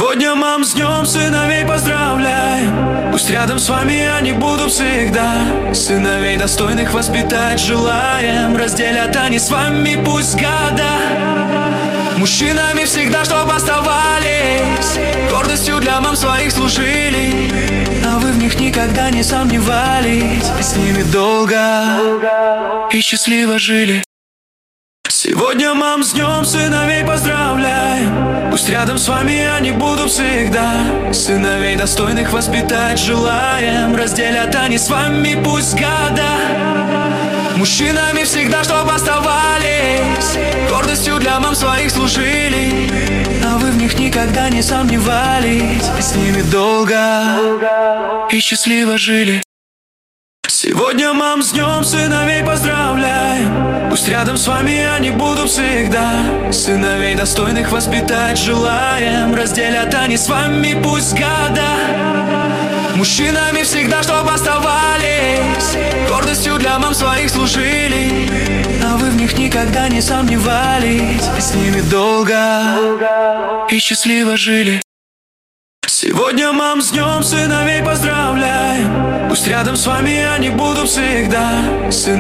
Сегодня, мам, с днем сыновей поздравляем. Пусть рядом с вами они будут всегда. Сыновей достойных воспитать желаем. Разделят они с вами пусть года. Мужчинами всегда, чтоб оставались, гордостью для мам своих служили. А вы в них никогда не сомневались, и с ними долго и счастливо жили. Сегодня, мам, с днем сыновей поздравляем. Пусть рядом с вами они будут всегда. Сыновей достойных воспитать желаем. Разделят они с вами пусть года. Мужчинами всегда, чтоб оставались, гордостью для мам своих служили. А вы в них никогда не сомневались, и с ними долго и счастливо жили. Сегодня, мам, с днем сыновей поздравляем. Пусть рядом с вами они будут всегда. Сыновей достойных воспитать желаем. Разделят они с вами пусть года. Мужчинами всегда, чтоб оставались, гордостью для мам своих служили. А вы в них никогда не сомневались, и с ними долго и счастливо жили. Сегодня, мам, с днем сыновей поздравляем. Пусть рядом с вами они будут всегда.